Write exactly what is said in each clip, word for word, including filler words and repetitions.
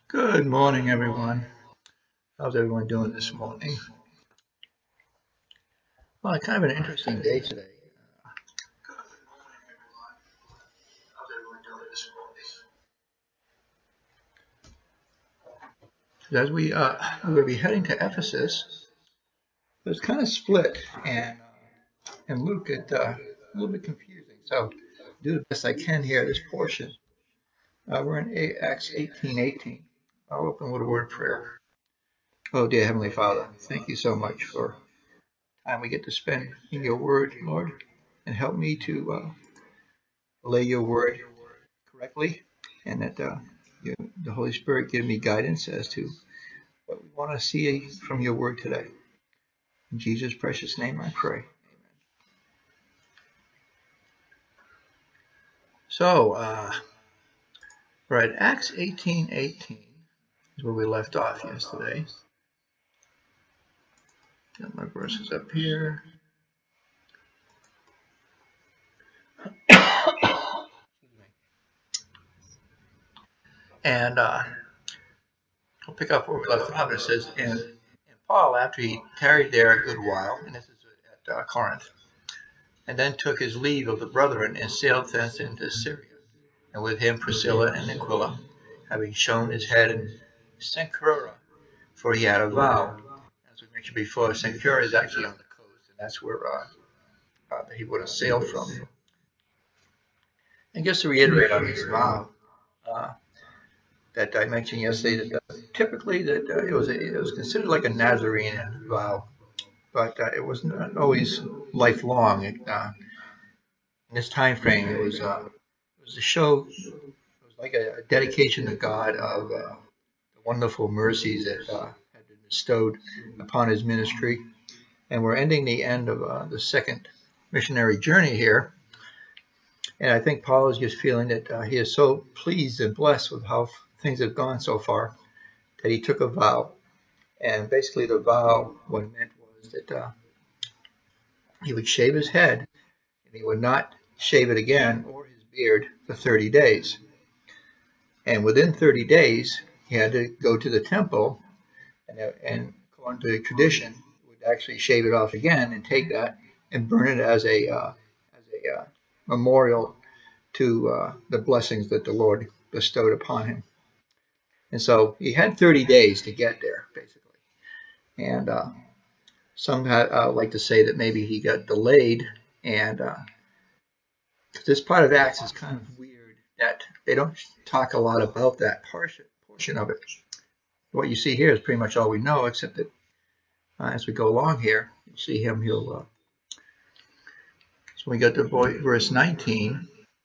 Good morning, everyone. How's everyone doing this morning? Well, it's kind of an interesting day today. As we uh, we will be heading to Ephesus, but it's kind of split, and uh, and Luke it uh, a little bit confusing. So, do the best I can here. This portion, uh, we're in A- Acts eighteen eighteen. I'll open with a word of prayer. Oh, dear Heavenly Father, thank you so much for time we get to spend in Your Word, Lord, and help me to uh, lay Your Word correctly, and that uh, you, the Holy Spirit give me guidance as to what we want to see from your word today. In Jesus' precious name I pray. Amen. So, uh, we're at Acts eighteen eighteen is where we left off yesterday. Got my verses up here. And uh, I'll pick up where we left off. It says, and, and Paul, after he tarried there a good while, and this is at uh, Corinth, and then took his leave of the brethren and sailed thence into Syria, and with him Priscilla and Aquila, having shown his head in Cenchrea, for he had a vow. As we mentioned before, Cenchrea is actually on the coast, and that's where uh, uh, he would have sailed from. And just to reiterate on his vow uh, that I mentioned yesterday, that uh, typically that uh, it was a, it was considered like a Nazarene vow, but uh, it was not always lifelong. It, uh, in this time frame, it was uh, it was to show it was like a, a dedication to God of uh, the wonderful mercies that uh, had been bestowed upon his ministry. And we're ending the end of uh, the second missionary journey here. And I think Paul is just feeling that uh, he is so pleased and blessed with how things have gone so far that he took a vow. And basically, the vow, what it meant was that uh, he would shave his head and he would not shave it again or his beard for thirty days. And within thirty days, he had to go to the temple and, uh, and according to tradition, would actually shave it off again and take that and burn it as a uh, as a uh, memorial to uh, the blessings that the Lord bestowed upon him. And so he had thirty days to get there, basically. And uh, some uh, like to say that maybe he got delayed, and uh, this part of Acts is kind of weird that they don't talk a lot about that portion portion of it. What you see here is pretty much all we know, except that uh, as we go along here, you see him. He'll uh, so we got to verse nineteen.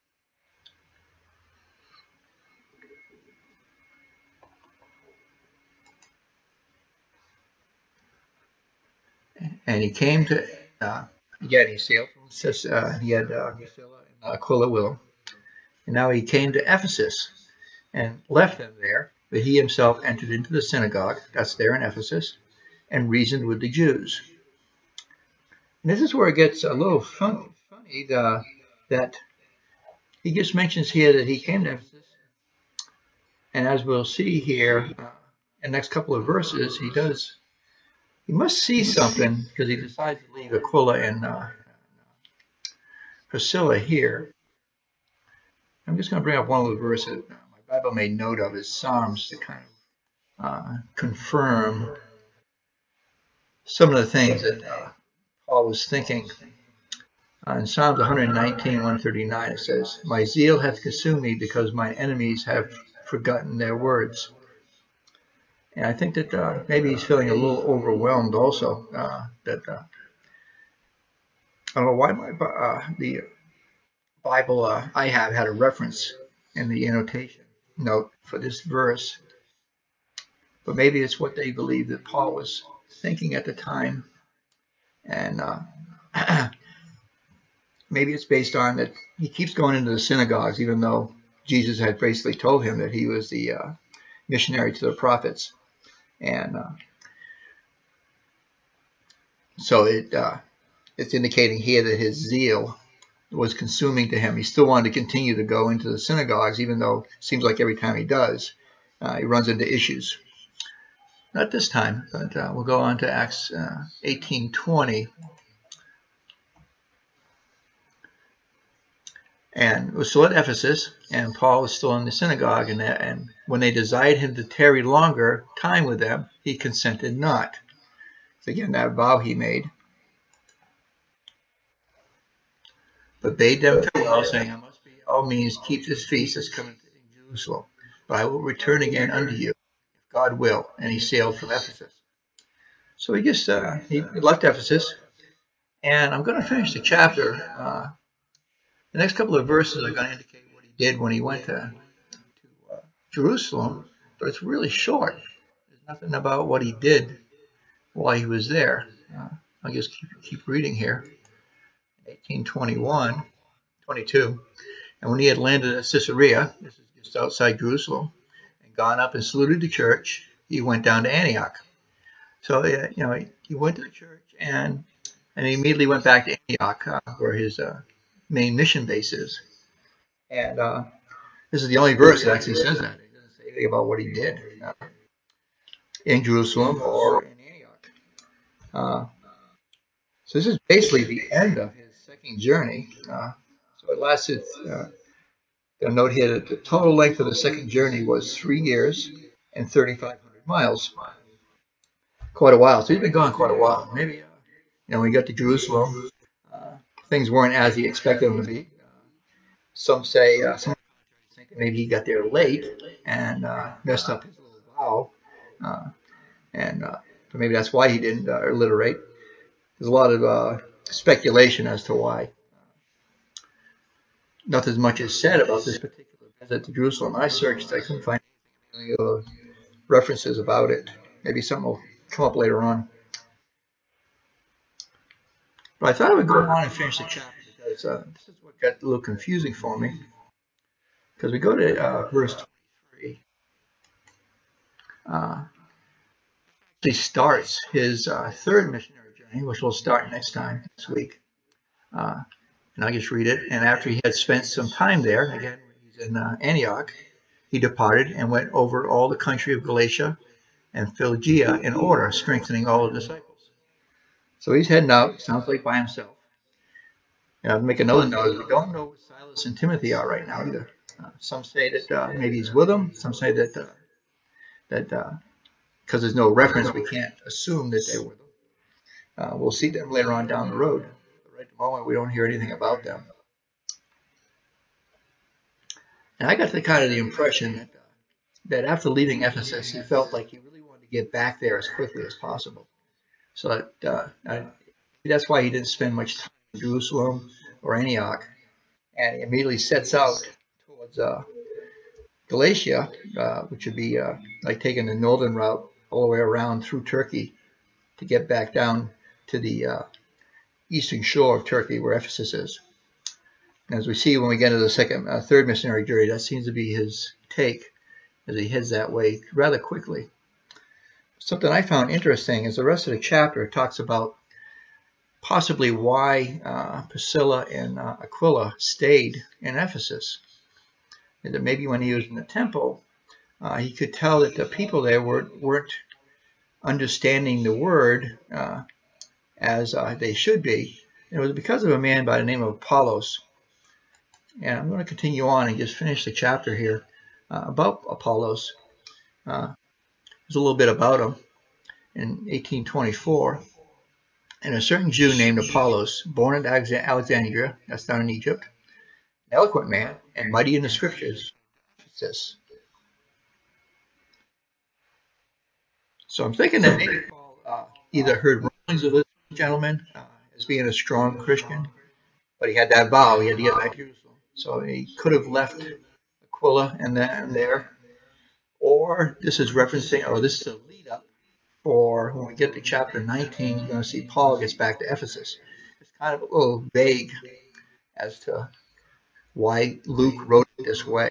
And he came to, uh, again, he sailed from, uh, he had uh, Priscilla and Aquila with him. And now he came to Ephesus and left them there, but he himself entered into the synagogue, that's there in Ephesus, and reasoned with the Jews. And this is where it gets a little fun, funny the, that he just mentions here that he came to Ephesus. And as we'll see here uh, in the next couple of verses, he does, he must see something because he decides to leave Aquila and uh, Priscilla here. I'm just going to bring up one of the verses uh, my Bible made note of is Psalms to kind of uh, confirm some of the things that uh, Paul was thinking. Uh, in Psalms one nineteen, one thirty-nine, it says, "My zeal hath consumed me because my enemies have forgotten their words." And I think that uh, maybe he's feeling a little overwhelmed also. Uh, that uh, I don't know why my uh, the Bible uh, I have had a reference in the annotation note for this verse, but maybe it's what they believe that Paul was thinking at the time, and uh, maybe it's based on that he keeps going into the synagogues, even though Jesus had basically told him that he was the uh, missionary to the prophets, and uh, so it uh, it's indicating here that his zeal was consuming to him. He still wanted to continue to go into the synagogues, even though it seems like every time he does, uh, he runs into issues. Not this time, but uh, we'll go on to Acts uh, eighteen twenty. And was still at Ephesus, and Paul was still in the synagogue, and, that, and when they desired him to tarry longer time with them, he consented not. So again, that vow he made. But bade them farewell, saying, I must by all means keep this feast that's coming to Jerusalem, but I will return again unto you, if God will. And he sailed from Ephesus. So he just uh, he left Ephesus, and I'm going to finish the chapter. Uh, the next couple of verses are going to indicate what he did when he went to, to uh, Jerusalem, but it's really short. There's nothing about what he did while he was there. Uh, I'll just keep, keep reading here. eighteen twenty-one, twenty-two. And when he had landed at Caesarea, this is just outside Jerusalem, and gone up and saluted the church, he went down to Antioch. So, uh, you know, he, he went to the church and and he immediately went back to Antioch, uh, where his uh, main mission base is. And uh, this is the only verse that actually says that. It doesn't say anything about what he did uh, in Jerusalem or in Antioch. Uh, so this is basically the end of his second journey. Uh, so it lasted, uh, a note here that the total length of the second journey was three years and thirty-five hundred miles. Quite a while. So he's been gone quite a while. Maybe, uh, you know, when he got to Jerusalem, uh, things weren't as he expected them to be. Uh, some say, uh, some think that maybe he got there late and uh, messed up his little vow. Uh, and uh, so maybe that's why he didn't uh, alliterate. There's a lot of uh, speculation as to why. Not as much is said about this particular visit to Jerusalem. I searched, I couldn't find any uh, references about it. Maybe something will come up later on. But I thought I would go on and finish the chapter because uh, this is what got a little confusing for me. Because we go to uh, verse twenty-three. Uh, he starts his uh, third missionary journey, which we'll start next time, next week. Uh, and I'll just read it. And after he had spent some time there, again, he's in uh, Antioch, he departed and went over all the country of Galatia and Phrygia in order, strengthening all the disciples. So he's heading out, sounds like by himself. And I'll make another note. We don't know where Silas and Timothy are right now either. Uh, some say that uh, maybe he's with them. Some say that uh, that because uh, there's no reference, we can't assume that they're with them. Uh, we'll see them later on down the road. But right at the moment, we don't hear anything about them. And I got the kind of the impression that uh, that after leaving Ephesus, he felt like he really wanted to get back there as quickly as possible. So that, uh, I, that's why he didn't spend much time in Jerusalem or Antioch. And he immediately sets out towards uh, Galatia, uh, which would be uh, like taking the northern route all the way around through Turkey to get back down to the uh, eastern shore of Turkey where Ephesus is. And as we see when we get into the second, uh, third missionary journey, that seems to be his take as he heads that way rather quickly. Something I found interesting is the rest of the chapter talks about possibly why uh, Priscilla and uh, Aquila stayed in Ephesus. And that maybe when he was in the temple, uh, he could tell that the people there were, weren't understanding the word uh, as uh, they should be. It was because of a man by the name of Apollos. And I'm going to continue on and just finish the chapter here uh, about Apollos. Uh, there's a little bit about him. In eighteen twenty-four, and a certain Jew named Apollos, born at Alexandria, that's down in Egypt, an eloquent man and mighty in the scriptures. Ephesus. So I'm thinking that maybe Paul uh, either heard rumblings of this gentleman uh, as being a strong Christian, but he had that vow, he had to get back to Jerusalem. So he could have left Aquila and then there, or this is referencing, or this is a lead up. Or when we get to chapter nineteen, you're going to see Paul gets back to Ephesus. It's kind of a little vague as to why Luke wrote it this way.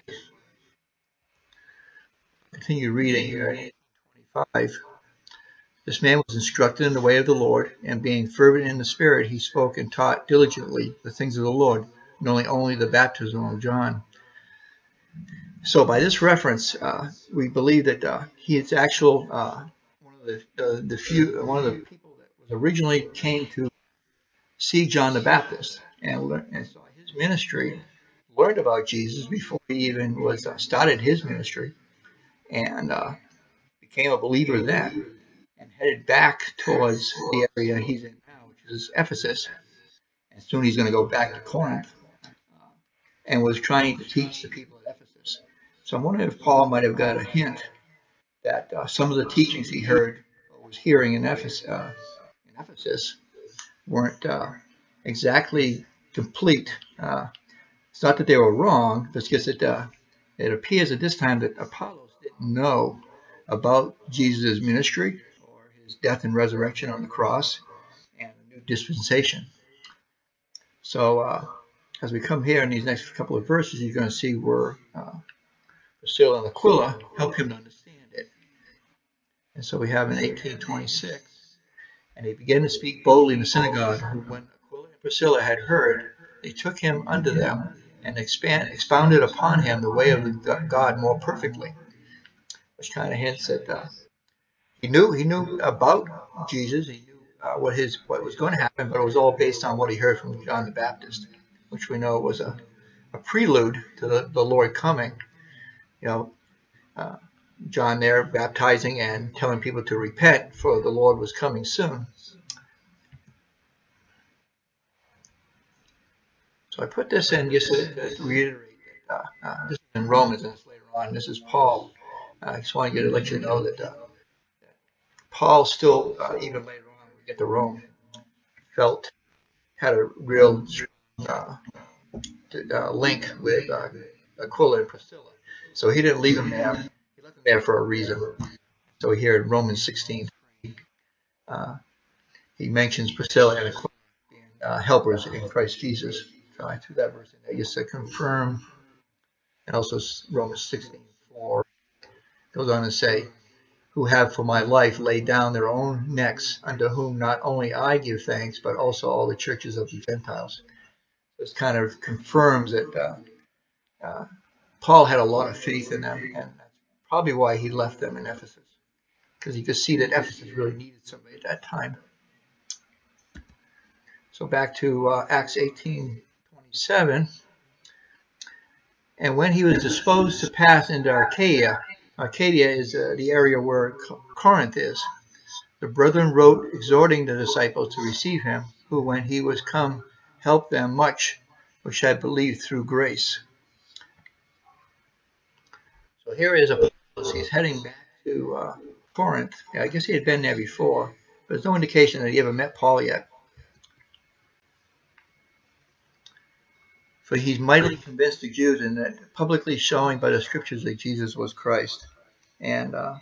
Continue reading here at twenty-five. This man was instructed in the way of the Lord, and being fervent in the Spirit, he spoke and taught diligently the things of the Lord, knowing only the baptism of John. So by this reference, uh, we believe that uh, he is actual uh, one of the, the the few one of the people that was originally came to see John the Baptist and learn, and saw his ministry, learned about Jesus before he even was uh, started his ministry, and uh, became a believer then, and headed back towards the area he's in now, which is Ephesus. And soon he's going to go back to Corinth, uh, and was trying to teach the people at Ephesus. So I'm wondering if Paul might have got a hint that uh, some of the teachings he heard or was hearing in Ephesus, uh, in Ephesus weren't uh, exactly complete. Uh, it's not that they were wrong, but it's just that uh, it appears at this time that Apollos didn't know about Jesus' ministry or his death and resurrection on the cross and the new dispensation. So uh, as we come here in these next couple of verses, you're going to see where uh, Priscilla and Aquila help him to understand it. And so we have in eighteen twenty-six, and he began to speak boldly in the synagogue. When Aquila and Priscilla had heard, they took him unto them and expand, expounded upon him the way of God more perfectly, which kind of hints at uh, he knew he knew about Jesus. He knew uh, what his what was going to happen, but it was all based on what he heard from John the Baptist, which we know was a, a prelude to the, the Lord coming. You know, uh, John there baptizing and telling people to repent, for the Lord was coming soon. So I put this in just to, to reiterate that uh, uh, this is in Romans, and it's later on. This is Paul. Uh, I just want to get to let you know that, uh, that Paul still, uh, even later on, when we get to Rome, felt had a real uh, uh, link with uh, Aquila and Priscilla. So he didn't leave them there. He left them there for a reason. So here in Romans sixteen, uh, he mentions Priscilla and Aquila being uh, helpers in Christ Jesus. So I threw that verse in there just to confirm. And also Romans sixteen four goes on to say, who have for my life laid down their own necks, unto whom not only I give thanks, but also all the churches of the Gentiles. This kind of confirms that uh, uh, Paul had a lot of faith in them, and that's probably why he left them in Ephesus, because he could see that Ephesus really needed somebody at that time. So back to uh, Acts eighteen twenty-seven. And when he was disposed to pass into Arcadia, Arcadia is uh, the area where Corinth is, the brethren wrote, exhorting the disciples to receive him, who, when he was come, helped them much, which had believed through grace. So here is Apollos. He's heading back to uh, Corinth. Yeah, I guess he had been there before, but there's no indication that he ever met Paul yet. For he's mightily convinced the Jews, in that publicly showing by the scriptures that Jesus was Christ. And uh,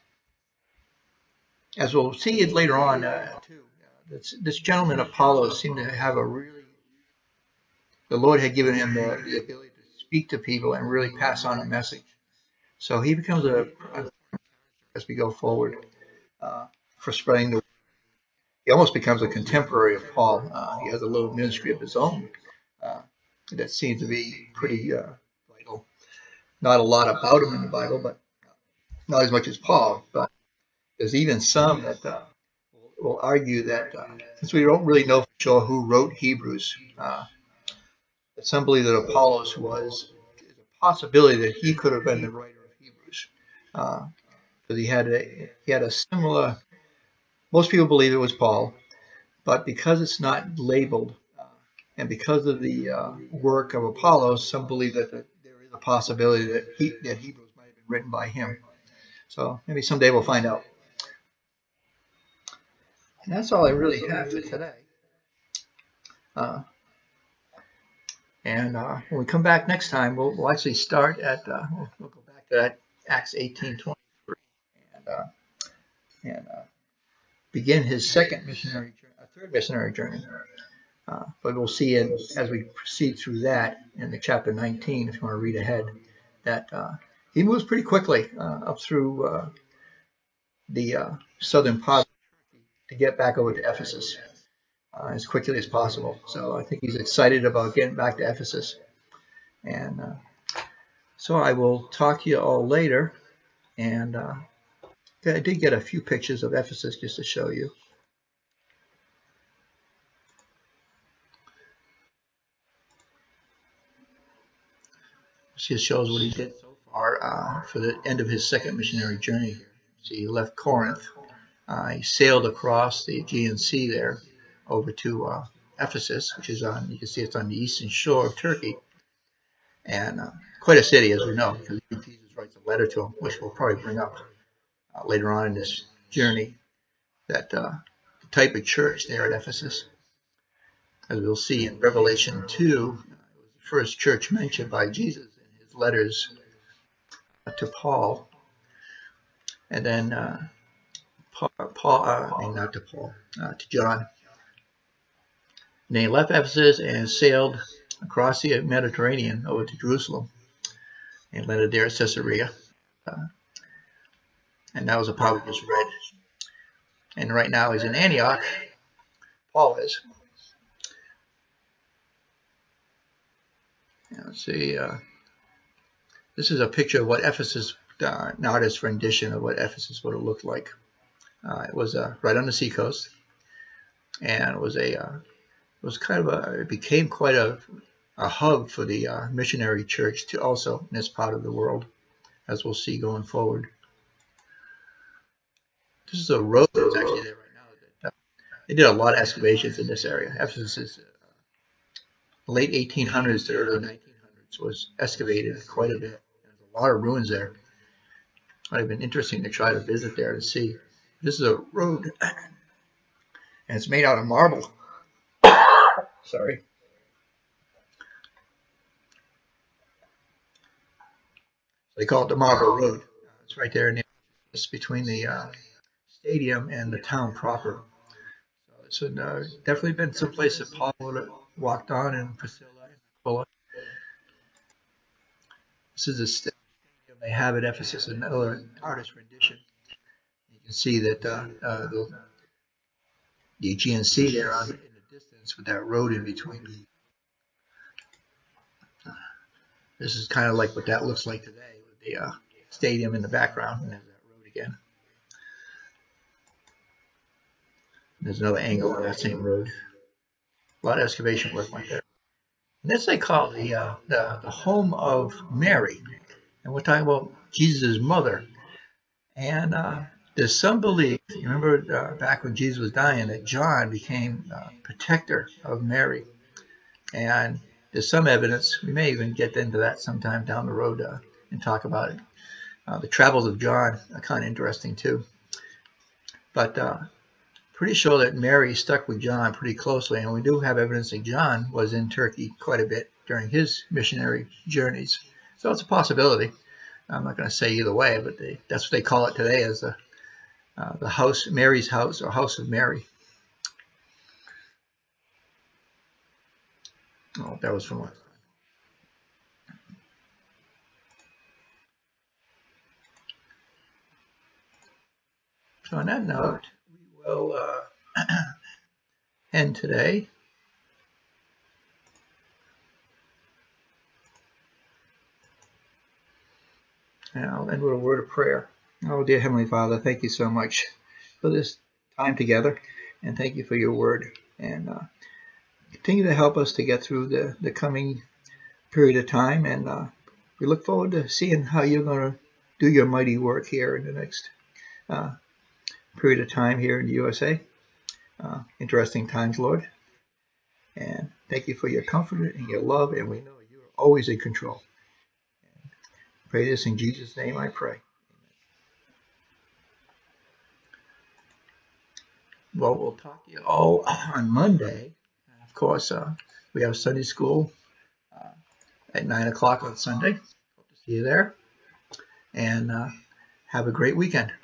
as we'll see it later on, uh, too, uh, this, this gentleman Apollos seemed to have a really, the Lord had given him the, the ability to speak to people and really pass on a message. So he becomes a, a as we go forward uh, for spreading the word. He almost becomes a contemporary of Paul. Uh, he has a little ministry of his own uh, that seems to be pretty uh, vital. Not a lot about him in the Bible, but not as much as Paul. But there's even some that uh, will, will argue that uh, since we don't really know for sure who wrote Hebrews, uh, that some believe that Apollos was a possibility that he could have been the writer of Hebrews, because uh, he had a he had a similar. Most people believe it was Paul, but because it's not labeled, uh, and because of the uh, work of Apollos, some believe that the, there is a possibility that he, that Hebrews might have been written by him. So maybe someday we'll find out. And that's all I really have for today. Uh, and uh, when we come back next time, we'll, we'll actually start at uh, we'll, we'll go back to that Acts eighteen twenty-three and uh, and uh, begin his second missionary, uh, third missionary journey. Uh, but we'll see in, as we proceed through that in the chapter nineteen, if you want to read ahead, that uh, he moves pretty quickly uh, up through uh, the uh, southern part to get back over to Ephesus uh, as quickly as possible. So I think he's excited about getting back to Ephesus. And uh, So I will talk to you all later. And uh, I did get a few pictures of Ephesus just to show you. This just shows what he did so far uh, for the end of his second missionary journey. So he left Corinth. Uh, he sailed across the Aegean Sea there over to uh, Ephesus, which is on, you can see it's on the eastern shore of Turkey. And uh, quite a city, as we know, because Jesus writes a letter to him, which we'll probably bring up uh, later on in this journey, that uh, the type of church there at Ephesus, as we'll see in Revelation two, uh, it was the first church mentioned by Jesus in his letters to Paul. And then uh, Paul, Paul uh, I mean, not to Paul, uh, to John. And they left Ephesus and sailed across the Mediterranean over to Jerusalem and landed there at Caesarea. Uh, and that was a part we just read. And right now he's in Antioch. Paul is. And let's see. Uh, this is a picture of what Ephesus, uh, an artist's rendition of what Ephesus would have looked like. Uh, it was uh, right on the seacoast, and it was a, uh, it was kind of a, it became quite a, a hub for the uh, missionary church to also in this part of the world, as we'll see going forward. This is a road that's actually there right now. That, uh, they did a lot of excavations in this area. Ephesus is uh, late eighteen hundreds to early nineteen hundreds was excavated quite a bit. There's a lot of ruins there. Might have been interesting to try to visit there to see. This is a road, and it's made out of marble. Sorry. They call it the Marble Road. Uh, it's right there near, it's between the uh, stadium and the town proper. So it's uh, definitely been some place that Paul would have walked on, and Priscilla and Aquila. This is a stadium they have at Ephesus, another artist rendition. You can see that uh, uh, the, the Aegean Sea there on, in the distance with that road in between. This is kind of like what that looks like today with the uh, stadium in the background, and there's that road again. There's another angle on that same road. A lot of excavation work went there. And this they call the, uh, the the home of Mary, and we're talking about Jesus' mother. And uh, there's some belief, you remember uh, back when Jesus was dying, that John became uh, protector of Mary. And there's some evidence, we may even get into that sometime down the road uh, and talk about it. Uh, the travels of John are kind of interesting too. But uh, pretty sure that Mary stuck with John pretty closely, and we do have evidence that John was in Turkey quite a bit during his missionary journeys. So it's a possibility. I'm not going to say either way, but they, that's what they call it today, as the, uh, the house, Mary's house, or House of Mary. Oh, that was from last time. So on that note, we will uh, end today. And I'll end with a word of prayer. Oh, dear Heavenly Father, thank you so much for this time together, and thank you for your word. And uh, continue to help us to get through the, the coming period of time, and uh, we look forward to seeing how you're going to do your mighty work here in the next uh, period of time here in the U S A. Uh, interesting times, Lord. And thank you for your comfort and your love, and we know you are always in control. And pray this in Jesus' name I pray. Well, we'll talk to you all on Monday. Of course, uh, we have Sunday school uh, at nine o'clock on Sunday. Hope to see you there. And uh, have a great weekend.